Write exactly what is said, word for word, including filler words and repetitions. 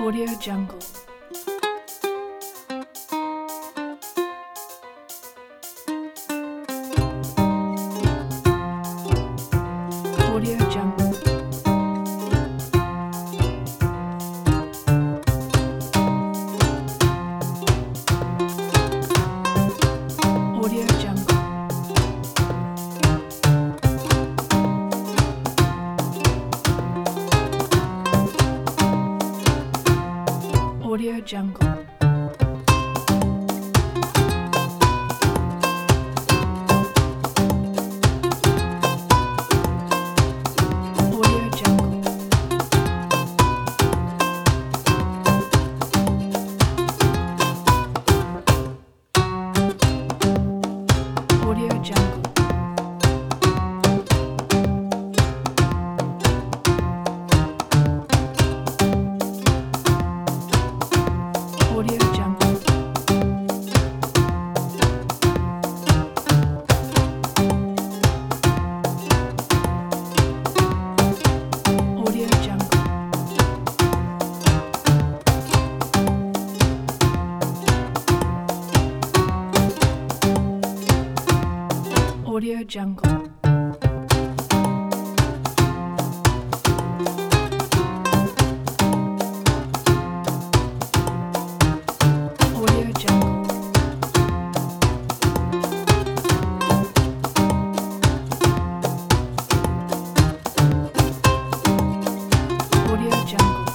Audio Jungle. Audio Jungle. Audio Jungle. Audio Jungle. Audio Jungle. Audio Jungle. Audio Jungle. Audio Jungle. Audio Jungle. Audio Jungle. Audio Jungle.